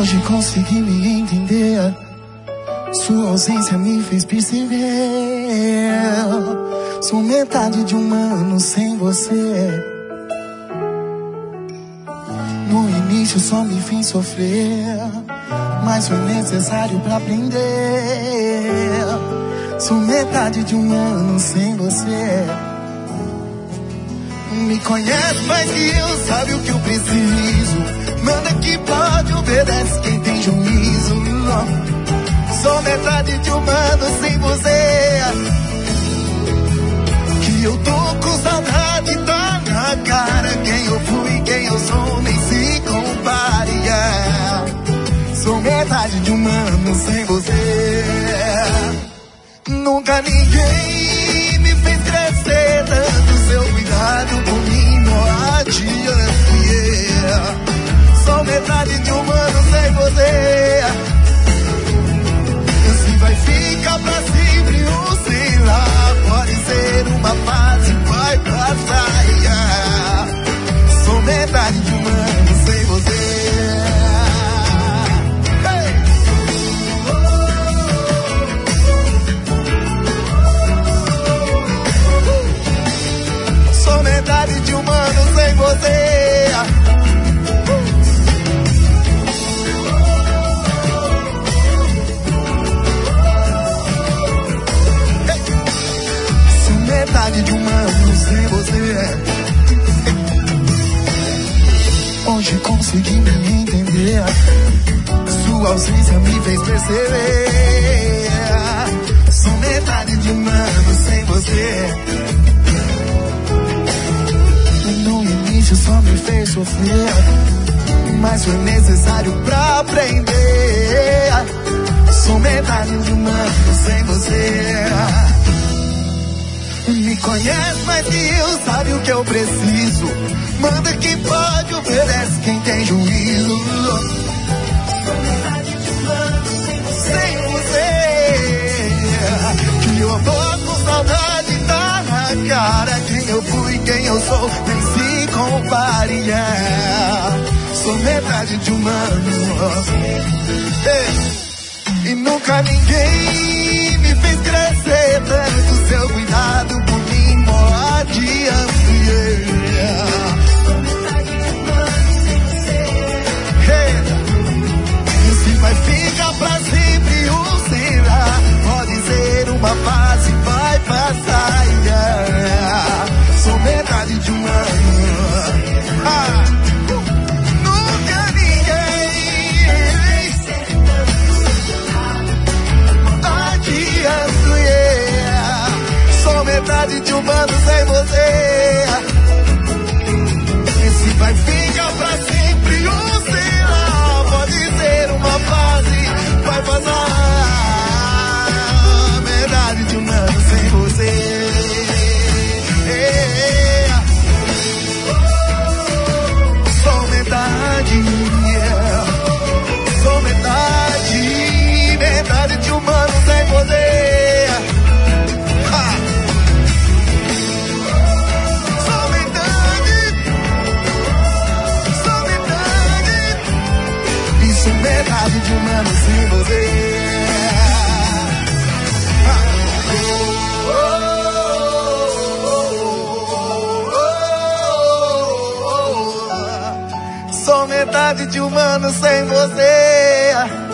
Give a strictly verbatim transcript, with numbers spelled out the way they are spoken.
Hoje consegui me entender. Sua ausência me fez perceber. Sou metade de um ano sem você. No início só me fiz sofrer, mas foi necessário pra aprender. Sou metade de um ano sem você. Me conhece mais que eu, sabe o que eu preciso. Manda que pode, obedece quem tem juízo. Sou metade de um ano sem você. Que eu tô com saudade, tá na cara. Quem eu fui, quem eu sou, nem se compare, yeah. Sou metade de um ano sem você. Nunca ninguém me fez crescer tanto. Seu cuidado por mim não adianta, yeah. Sou metade de um ano sem você. Se vai ficar pra sempre ou sei lá, pode ser uma fase, vai passar, yeah. Sou metade de um ano sem você. Hey! Sou metade de um ano sem você. Metade de um ano sem você. Hoje consegui me entender. Sua ausência me fez perceber. Sou metade de um ano sem você. No início só me fez sofrer, mas foi necessário pra aprender. Sou metade de um ano sem você. Me conhece mais que eu, sabe o que eu preciso. Manda quem pode, obedece quem tem juízo. Sem você, que eu tô com saudade, tá na cara. Quem eu fui, quem eu sou, nem se compare, yeah. Sou metade de um ano. Ei. E nunca ninguém me fez crescer tanto. Seu cuidado por mim não adianta, yeah. Hey. E se vai ficar pra sempre ou será, pode ser uma fase, vai passar, yeah. Sou metade de um ano. Ah. Nunca ninguém adianta, yeah. Sou metade de um ano sem você. E se vai ficar pra sempre ou sei lá, pode ser uma fase, vai passar. Metade de um ano sem você. Yeah. Sou metade, yeah. Sou metade, metade de um ano sem você. Metade de um ano sem você. Sou metade de um ano sem você.